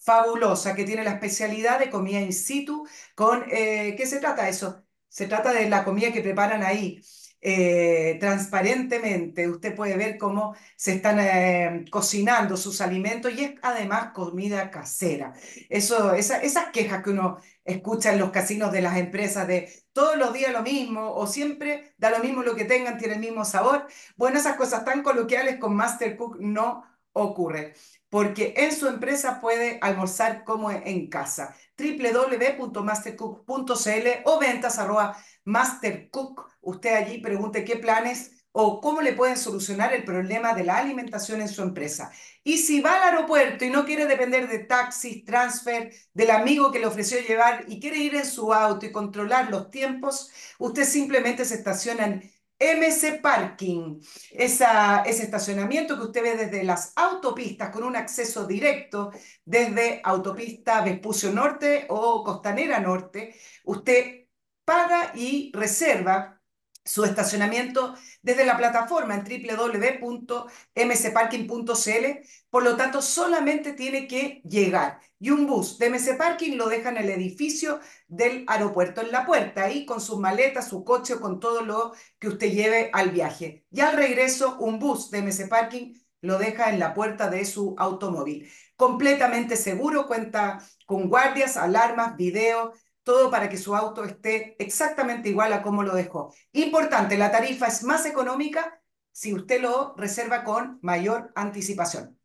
fabulosa que tiene la especialidad de comida in situ. ¿Qué se trata eso? Se trata de la comida que preparan ahí. Transparentemente, usted puede ver cómo se están cocinando sus alimentos y es además comida casera. Esas quejas que uno escucha en los casinos de las empresas de todos los días lo mismo o siempre da lo mismo lo que tengan, tiene el mismo sabor. Bueno, esas cosas tan coloquiales con Master Cook no ocurren, porque en su empresa puede almorzar como en casa. www.mastercook.cl o ventas@mastercook. Usted allí pregunte qué planes o cómo le pueden solucionar el problema de la alimentación en su empresa. Y si va al aeropuerto y no quiere depender de taxis, transfer, del amigo que le ofreció llevar y quiere ir en su auto y controlar los tiempos, usted simplemente se estaciona en MC Parking, ese estacionamiento que usted ve desde las autopistas con un acceso directo desde autopista Vespucio Norte o Costanera Norte. Usted paga y reserva su estacionamiento desde la plataforma en www.mcparking.cl. Por lo tanto, solamente tiene que llegar y un bus de MC Parking lo deja en el edificio del aeropuerto, en la puerta, ahí con sus maletas, su coche, con todo lo que usted lleve al viaje. Y al regreso, un bus de MC Parking lo deja en la puerta de su automóvil. Completamente seguro, cuenta con guardias, alarmas, video, todo para que su auto esté exactamente igual a como lo dejó. Importante, la tarifa es más económica si usted lo reserva con mayor anticipación.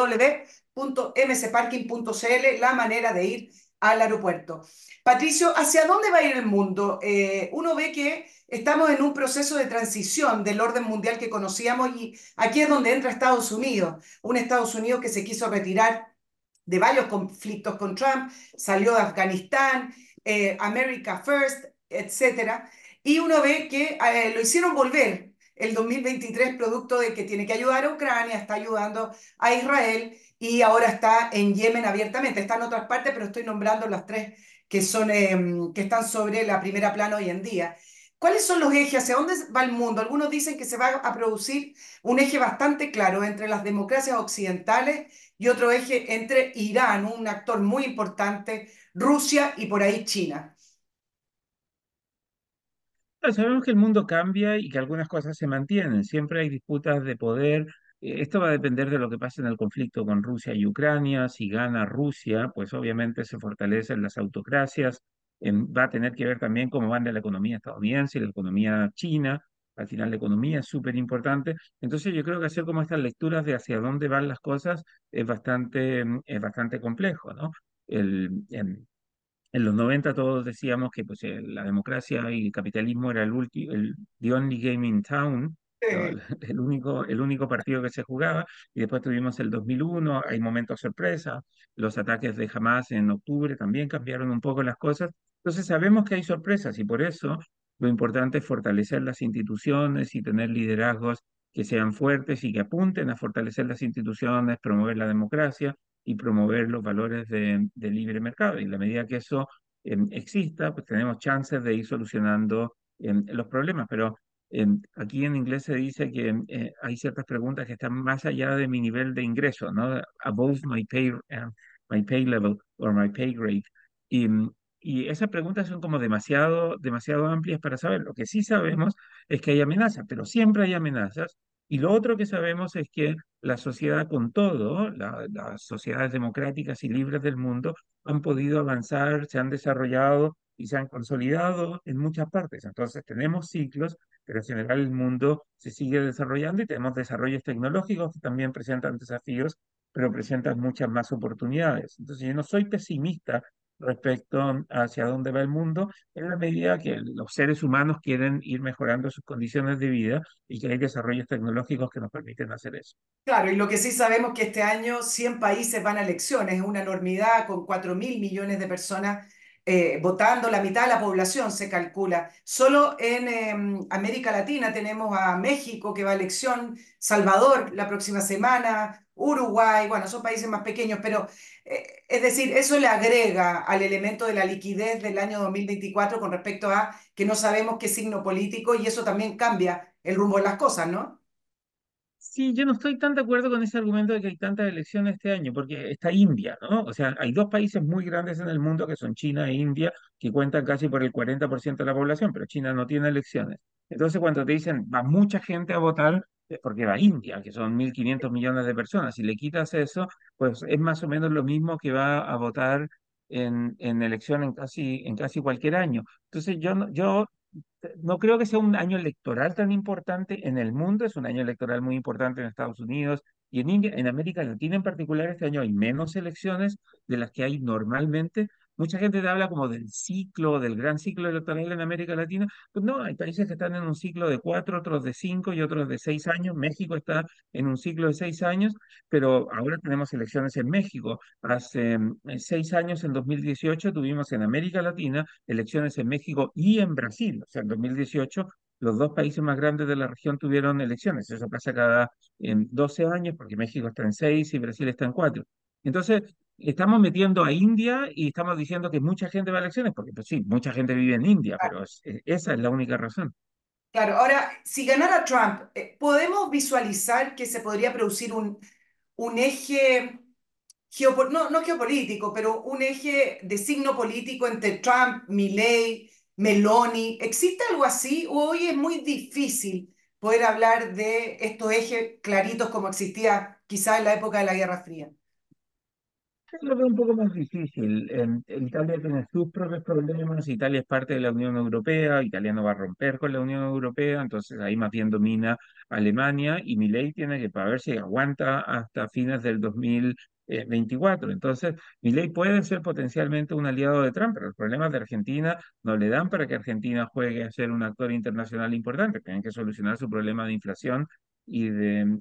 www.mcparking.cl, la manera de ir al aeropuerto. Patricio, ¿hacia dónde va a ir el mundo? Uno ve que estamos en un proceso de transición del orden mundial que conocíamos y aquí es donde entra Estados Unidos, un Estados Unidos que se quiso retirar de varios conflictos con Trump, salió de Afganistán, America First, etcétera, y uno ve que lo hicieron volver el 2023 producto de que tiene que ayudar a Ucrania, está ayudando a Israel y ahora está en Yemen abiertamente. Está en otras partes, pero estoy nombrando las tres que están sobre la primera plana hoy en día. ¿Cuáles son los ejes? ¿Hacia dónde va el mundo? Algunos dicen que se va a producir un eje bastante claro entre las democracias occidentales y otro eje entre Irán, un actor muy importante, Rusia y por ahí China. Sabemos que el mundo cambia y que algunas cosas se mantienen. Siempre hay disputas de poder. Esto va a depender de lo que pase en el conflicto con Rusia y Ucrania. Si gana Rusia, pues obviamente se fortalecen las autocracias. Va a tener que ver también cómo va la economía estadounidense y la economía china. Al final la economía es súper importante. Entonces yo creo que hacer como estas lecturas de hacia dónde van las cosas es bastante complejo, ¿no? En los 90 todos decíamos que pues, la democracia y el capitalismo era the only game in town, ¿no? El único partido que se jugaba, y después tuvimos el 2001, hay momentos sorpresa, los ataques de Hamas en octubre también cambiaron un poco las cosas, entonces sabemos que hay sorpresas y por eso lo importante es fortalecer las instituciones y tener liderazgos que sean fuertes y que apunten a fortalecer las instituciones, promover la democracia y promover los valores de libre mercado. Y en la medida que eso exista, pues tenemos chances de ir solucionando los problemas. Pero aquí en inglés se dice que hay ciertas preguntas que están más allá de mi nivel de ingreso, ¿no? Above my pay level or my pay grade. Y, y esas preguntas son como demasiado, demasiado amplias para saber. Lo que sí sabemos es que hay amenazas, pero siempre hay amenazas. Y lo otro que sabemos es que la sociedad con todo, las sociedades democráticas y libres del mundo, han podido avanzar, se han desarrollado y se han consolidado en muchas partes. Entonces tenemos ciclos, pero en general el mundo se sigue desarrollando y tenemos desarrollos tecnológicos que también presentan desafíos, pero presentan muchas más oportunidades. Entonces yo no soy pesimista respecto a hacia dónde va el mundo, en la medida que los seres humanos quieren ir mejorando sus condiciones de vida y que hay desarrollos tecnológicos que nos permiten hacer eso. Claro, y lo que sí sabemos es que este año 100 países van a elecciones, es una enormidad con 4.000 millones de personas votando, la mitad de la población se calcula. Solo en América Latina tenemos a México que va a elección, Salvador la próxima semana, Uruguay, bueno, son países más pequeños, pero es decir, eso le agrega al elemento de la liquidez del año 2024 con respecto a que no sabemos qué signo político y eso también cambia el rumbo de las cosas, ¿no? Sí, yo no estoy tan de acuerdo con ese argumento de que hay tantas elecciones este año, porque está India, ¿no? O sea, hay dos países muy grandes en el mundo que son China e India, que cuentan casi por el 40% de la población, pero China no tiene elecciones. Entonces, cuando te dicen va mucha gente a votar, es porque va India, que son 1.500 millones de personas. Si le quitas eso, pues es más o menos lo mismo que va a votar en elección en casi cualquier año. Entonces, yo no creo que sea un año electoral tan importante en el mundo, es un año electoral muy importante en Estados Unidos y en India, en América Latina en particular, este año hay menos elecciones de las que hay normalmente. Mucha gente te habla como del ciclo, del gran ciclo electoral en América Latina. Pues no, hay países que están en un ciclo de 4, otros de 5 y otros de 6 años. México está en un ciclo de 6 años, pero ahora tenemos elecciones en México. Hace 6 años, en 2018, tuvimos en América Latina elecciones en México y en Brasil. O sea, en 2018 los dos países más grandes de la región tuvieron elecciones. Eso pasa cada 12 años porque México está en 6 y Brasil está en 4. Entonces, estamos metiendo a India y estamos diciendo que mucha gente va a elecciones, porque pues sí, mucha gente vive en India, pero esa es la única razón. Claro, ahora, si ganara Trump, ¿podemos visualizar que se podría producir un eje no geopolítico, pero un eje de signo político entre Trump, Milley, Meloni? ¿Existe algo así o hoy es muy difícil poder hablar de estos ejes claritos como existía quizá en la época de la Guerra Fría? Yo lo veo un poco más difícil. Italia tiene sus propios problemas, Italia es parte de la Unión Europea, Italia no va a romper con la Unión Europea, entonces ahí más bien domina Alemania y Milei tiene que para ver si aguanta hasta fines del 2024. Entonces, Milei puede ser potencialmente un aliado de Trump, pero los problemas de Argentina no le dan para que Argentina juegue a ser un actor internacional importante. Tienen que solucionar su problema de inflación y de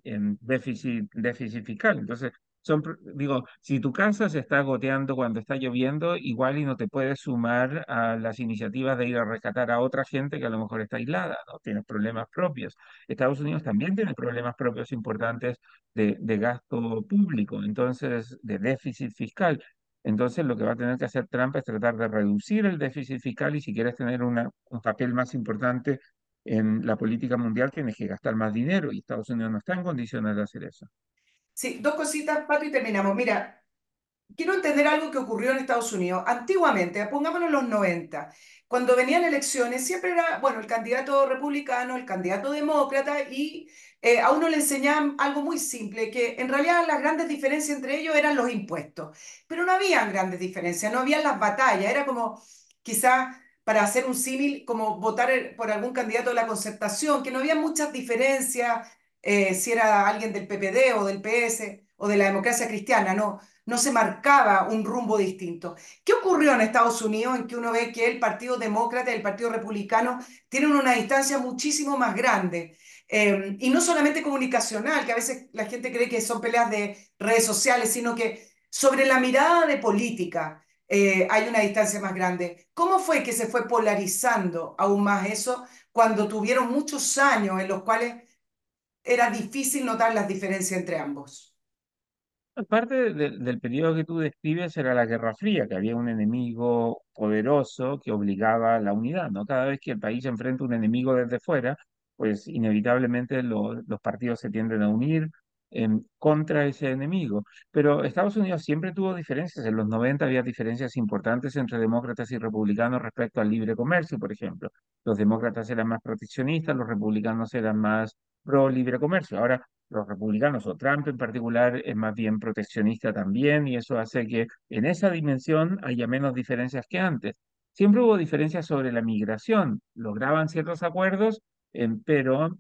déficit fiscal. Entonces, digo, si tu casa se está goteando cuando está lloviendo, igual y no te puedes sumar a las iniciativas de ir a rescatar a otra gente que a lo mejor está aislada, ¿no? Tienes problemas propios. Estados Unidos también tiene problemas propios importantes de gasto público, entonces, de déficit fiscal. Entonces, lo que va a tener que hacer Trump es tratar de reducir el déficit fiscal y si quieres tener un papel más importante en la política mundial, tienes que gastar más dinero y Estados Unidos no está en condiciones de hacer eso. Sí, dos cositas, Pato, y terminamos. Mira, quiero entender algo que ocurrió en Estados Unidos. Antiguamente, pongámonos en los 90, cuando venían elecciones, siempre era, bueno, el candidato republicano, el candidato demócrata, y a uno le enseñaban algo muy simple, que en realidad las grandes diferencias entre ellos eran los impuestos. Pero no habían grandes diferencias, no habían las batallas. Era como, quizás, para hacer un símil, como votar por algún candidato de la concertación, que no había muchas diferencias si era alguien del PPD o del PS o de la democracia cristiana, no se marcaba un rumbo distinto. ¿Qué ocurrió en Estados Unidos en que uno ve que el Partido Demócrata y el Partido Republicano tienen una distancia muchísimo más grande? Y no solamente comunicacional, que a veces la gente cree que son peleas de redes sociales, sino que sobre la mirada de política hay una distancia más grande. ¿Cómo fue que se fue polarizando aún más eso cuando tuvieron muchos años en los cuales era difícil notar las diferencias entre ambos? Parte del periodo que tú describes era la Guerra Fría, que había un enemigo poderoso que obligaba a la unidad, ¿no? Cada vez que el país enfrenta un enemigo desde fuera, pues inevitablemente los partidos se tienden a unir contra ese enemigo. Pero Estados Unidos siempre tuvo diferencias. En los 90 había diferencias importantes entre demócratas y republicanos respecto al libre comercio, por ejemplo. Los demócratas eran más proteccionistas, los republicanos eran más pro libre comercio. Ahora los republicanos o Trump en particular es más bien proteccionista también y eso hace que en esa dimensión haya menos diferencias que antes. Siempre hubo diferencias sobre la migración, lograban ciertos acuerdos, pero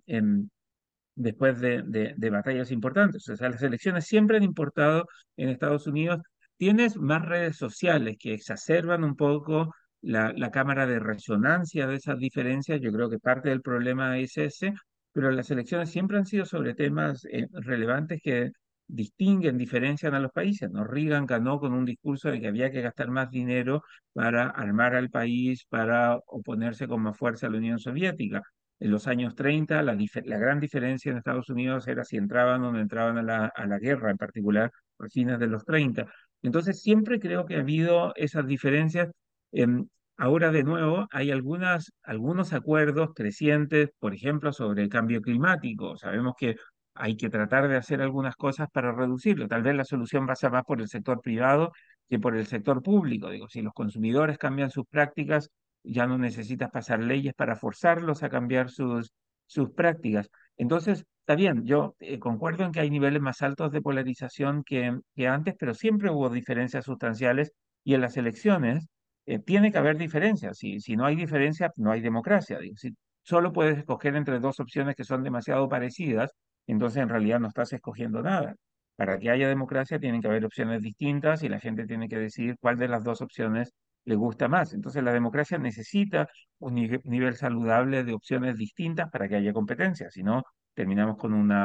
después de batallas importantes. O sea, las elecciones siempre han importado en Estados Unidos. Tienes más redes sociales que exacerban un poco la cámara de resonancia de esas diferencias. Yo creo que parte del problema es ese, pero las elecciones siempre han sido sobre temas relevantes que distinguen, diferencian a los países, ¿no? Reagan ganó con un discurso de que había que gastar más dinero para armar al país, para oponerse con más fuerza a la Unión Soviética. En los años 30, la gran diferencia en Estados Unidos era si entraban o no entraban a la guerra, en particular a fines de los 30. Entonces, siempre creo que ha habido esas diferencias. Em, Ahora, de nuevo, hay algunos acuerdos crecientes, por ejemplo, sobre el cambio climático. Sabemos que hay que tratar de hacer algunas cosas para reducirlo. Tal vez la solución pasa más por el sector privado que por el sector público. Digo, si los consumidores cambian sus prácticas, ya no necesitas pasar leyes para forzarlos a cambiar sus prácticas. Entonces, está bien, yo concuerdo en que hay niveles más altos de polarización que antes, pero siempre hubo diferencias sustanciales y en las elecciones tiene que haber diferencias. Si no hay diferencia, no hay democracia. Digo, si solo puedes escoger entre dos opciones que son demasiado parecidas, entonces en realidad no estás escogiendo nada. Para que haya democracia tienen que haber opciones distintas y la gente tiene que decidir cuál de las dos opciones le gusta más. Entonces la democracia necesita un nivel saludable de opciones distintas para que haya competencia. Si no, terminamos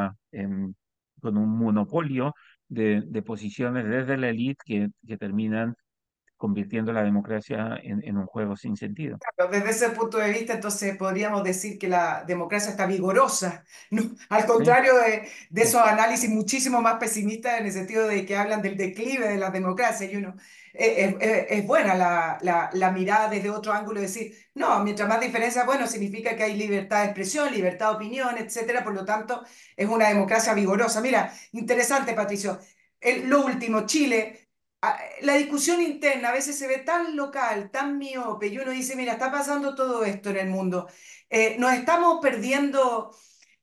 con un monopolio de posiciones desde la élite que terminan convirtiendo la democracia en un juego sin sentido. Pero desde ese punto de vista, entonces podríamos decir que la democracia está vigorosa, ¿no? Al Sí, contrario de sí. esos análisis muchísimo más pesimistas en el sentido de que hablan del declive de la democracia y uno, es buena la mirada desde otro ángulo y decir, no, mientras más diferencia, bueno, significa que hay libertad de expresión, libertad de opinión, etcétera, por lo tanto, es una democracia vigorosa. Mira, interesante, Patricio. Lo último, Chile. La discusión interna a veces se ve tan local, tan miope, y uno dice, mira, está pasando todo esto en el mundo. Nos estamos perdiendo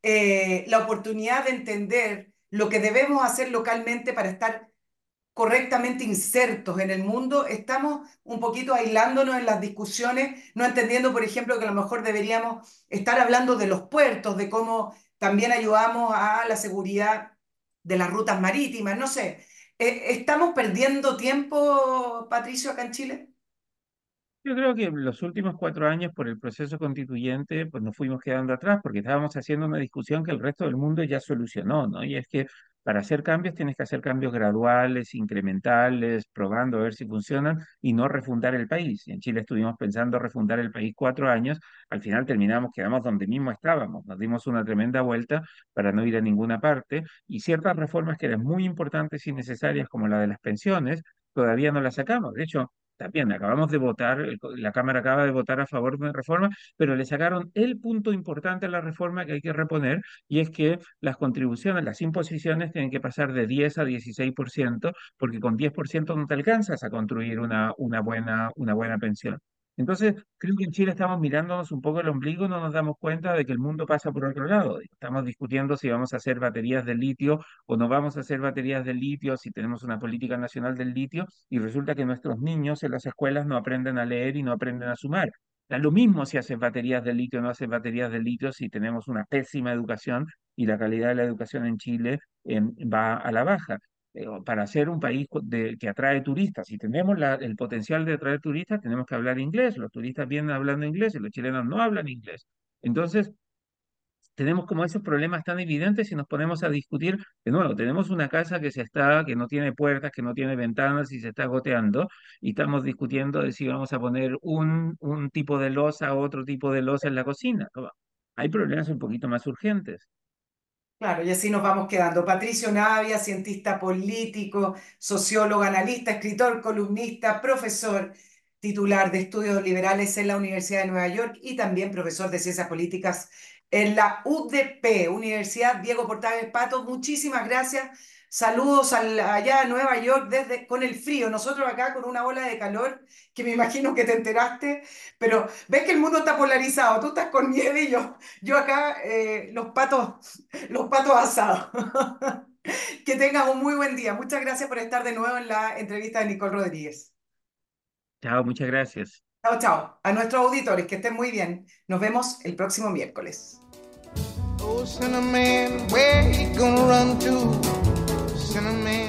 la oportunidad de entender lo que debemos hacer localmente para estar correctamente insertos en el mundo. Estamos un poquito aislándonos en las discusiones, no entendiendo, por ejemplo, que a lo mejor deberíamos estar hablando de los puertos, de cómo también ayudamos a la seguridad de las rutas marítimas, no sé. ¿Estamos perdiendo tiempo, Patricio, acá en Chile? Yo creo que en los últimos 4 años, por el proceso constituyente, pues nos fuimos quedando atrás porque estábamos haciendo una discusión que el resto del mundo ya solucionó, ¿no? Y es que para hacer cambios tienes que hacer cambios graduales, incrementales, probando a ver si funcionan y no refundar el país. Y en Chile estuvimos pensando refundar el país 4 años, al final terminamos, quedamos donde mismo estábamos, nos dimos una tremenda vuelta para no ir a ninguna parte y ciertas reformas que eran muy importantes y necesarias, como la de las pensiones, todavía no las sacamos. De hecho, también acabamos de votar, la Cámara acaba de votar a favor de una reforma, pero le sacaron el punto importante a la reforma que hay que reponer, y es que las contribuciones, las imposiciones tienen que pasar de 10 a 16%, porque con 10% no te alcanzas a construir una buena pensión. Entonces, creo que en Chile estamos mirándonos un poco el ombligo, no nos damos cuenta de que el mundo pasa por otro lado. Estamos discutiendo si vamos a hacer baterías de litio o no vamos a hacer baterías de litio, si tenemos una política nacional del litio, y resulta que nuestros niños en las escuelas no aprenden a leer y no aprenden a sumar. Da lo mismo si haces baterías de litio o no haces baterías de litio si tenemos una pésima educación y la calidad de la educación en Chile va a la baja. Para ser un país que atrae turistas, si tenemos el potencial de atraer turistas, tenemos que hablar inglés. Los turistas vienen hablando inglés y los chilenos no hablan inglés. Entonces, tenemos como esos problemas tan evidentes y nos ponemos a discutir, de nuevo, tenemos una casa que no tiene puertas, que no tiene ventanas y se está goteando, y estamos discutiendo de si vamos a poner un tipo de losa o otro tipo de losa en la cocina. Hay problemas un poquito más urgentes. Claro, y así nos vamos quedando. Patricio Navia, cientista político, sociólogo, analista, escritor, columnista, profesor titular de estudios liberales en la Universidad de Nueva York y también profesor de ciencias políticas en la UDP, Universidad Diego Portales Pato. Muchísimas gracias. Saludos allá a Nueva York desde con el frío. Nosotros acá con una ola de calor que me imagino que te enteraste, pero ves que el mundo está polarizado. Tú estás con nieve y yo acá los patos asados. Que tengas un muy buen día. Muchas gracias por estar de nuevo en la entrevista de Nicole Rodríguez. Chao, muchas gracias. Chao, chao. A nuestros auditores, que estén muy bien. Nos vemos el próximo miércoles. Oh, Cinnamon, where you gonna run to? Cinnamon.